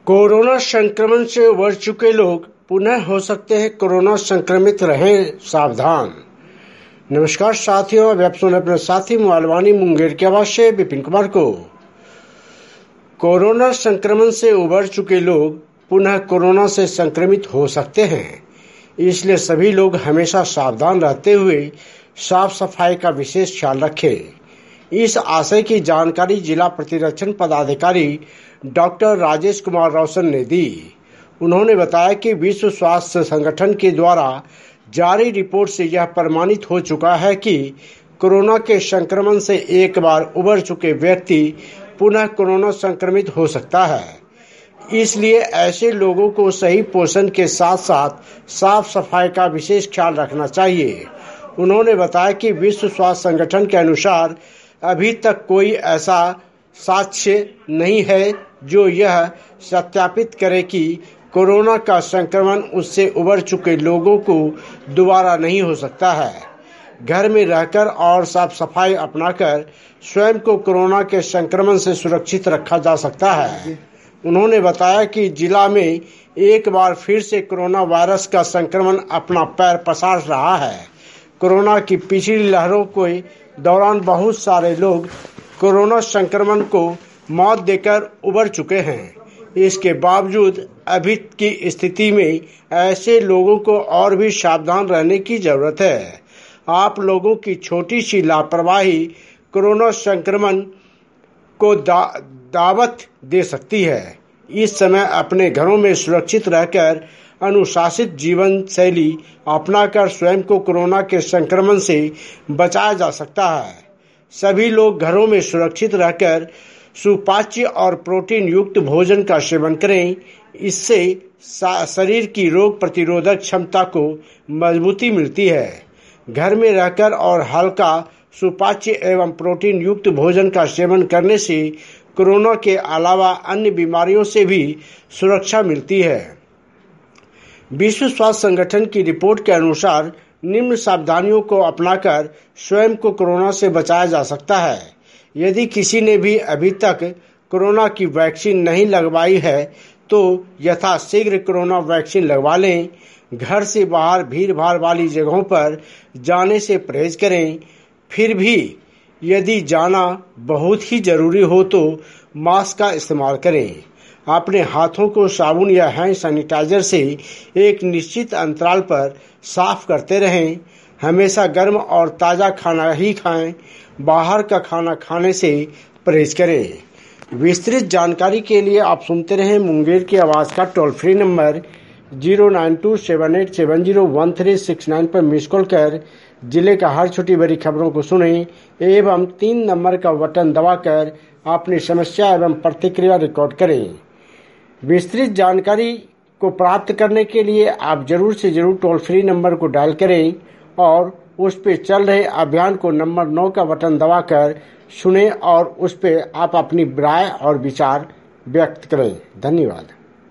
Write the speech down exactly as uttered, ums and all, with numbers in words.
Corona संक्रमण से उबर चुके लोग पुनः हो सकते हैं कोरोना संक्रमित, रहें सावधान। नमस्कार साथियों, अब आप सुन अपने साथी मोबाइलवानी मुंगेर के आवाज से विपिन कुमार को। कोरोना संक्रमण से उबर चुके लोग पुनः कोरोना से संक्रमित हो सकते हैं, इसलिए सभी लोग हमेशा सावधान रहते हुए साफ सफाई का विशेष ख्याल रखें। इस आशय की जानकारी जिला प्रतिरक्षण पदाधिकारी डॉक्टर राजेश कुमार रोशन ने दी। उन्होंने बताया कि विश्व स्वास्थ्य संगठन के द्वारा जारी रिपोर्ट से यह प्रमाणित हो चुका है कि कोरोना के संक्रमण से एक बार उबर चुके व्यक्ति पुनः कोरोना संक्रमित हो सकता है। इसलिए ऐसे लोगों को सही पोषण के साथ साथ साफ सफाई का विशेष ख्याल रखना चाहिए। उन्होंने बताया कि विश्व स्वास्थ्य संगठन के अनुसार अभी तक कोई ऐसा साक्ष्य नहीं है जो यह सत्यापित करे कि कोरोना का संक्रमण उससे उबर चुके लोगों को दोबारा नहीं हो सकता है। घर में रहकर और साफ सफाई अपनाकर स्वयं को कोरोना के संक्रमण से सुरक्षित रखा जा सकता है। उन्होंने बताया कि जिला में एक बार फिर से कोरोना वायरस का संक्रमण अपना पैर पसार रहा है। कोरोना की पिछली लहरों के दौरान बहुत सारे लोग कोरोना संक्रमण को मौत देकर उबर चुके हैं। इसके बावजूद अभी की स्थिति में ऐसे लोगों को और भी सावधान रहने की जरूरत है। आप लोगों की छोटी सी लापरवाही कोरोना संक्रमण को दा, दावत दे सकती है। इस समय अपने घरों में सुरक्षित रहकर अनुशासित जीवन शैली अपनाकर स्वयं को कोरोना के संक्रमण से बचाया जा सकता है। सभी लोग घरों में सुरक्षित रहकर सुपाच्य और प्रोटीन युक्त भोजन का सेवन करें। इससे शरीर की रोग प्रतिरोधक क्षमता को मजबूती मिलती है। घर में रहकर और हल्का सुपाच्य एवं प्रोटीन युक्त भोजन का सेवन करने से कोरोना के अलावा अन्य बीमारियों से भी सुरक्षा मिलती है। विश्व स्वास्थ्य संगठन की रिपोर्ट के अनुसार निम्न सावधानियों को अपनाकर स्वयं को कोरोना से बचाया जा सकता है। यदि किसी ने भी अभी तक कोरोना की वैक्सीन नहीं लगवाई है तो यथाशीघ्र कोरोना वैक्सीन लगवा लें। घर से बाहर भीड़ भाड़ वाली जगहों पर जाने से परहेज करें। फिर भी यदि जाना बहुत ही जरूरी हो तो मास्क का इस्तेमाल करें। अपने हाथों को साबुन या हैंड सैनिटाइजर से एक निश्चित अंतराल पर साफ करते रहें। हमेशा गर्म और ताज़ा खाना ही खाएं। बाहर का खाना खाने से परहेज करें। विस्तृत जानकारी के लिए आप सुनते रहें मुंगेर की आवाज़ का toll free number zero nine two seven eight seven zero one three six nine पर मिस कॉल कर जिले का हर छोटी बड़ी खबरों को सुनें एवं तीन नंबर का बटन दबाकर अपनी समस्या एवं प्रतिक्रिया रिकॉर्ड करें। विस्तृत जानकारी को प्राप्त करने के लिए आप जरूर से जरूर टोल फ्री नंबर को डायल करें और उस पर चल रहे अभियान को नंबर नौ का बटन दबाकर सुनें और उस पर आप अपनी राय और विचार व्यक्त करें। धन्यवाद।